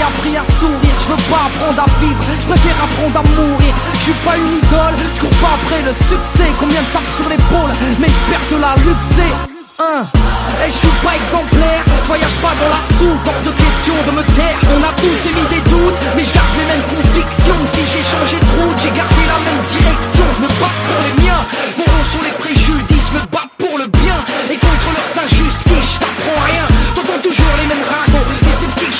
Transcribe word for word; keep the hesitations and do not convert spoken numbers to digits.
jamais appris à sourire. Je veux pas apprendre à vivre, je préfère apprendre à mourir. Je suis pas une idole, je cours pas après le succès. Combien de tapes sur l'épaule, mais j'espère te la luxer. Hein. Et je suis pas exemplaire, voyage pas dans la soupe. Hors de question de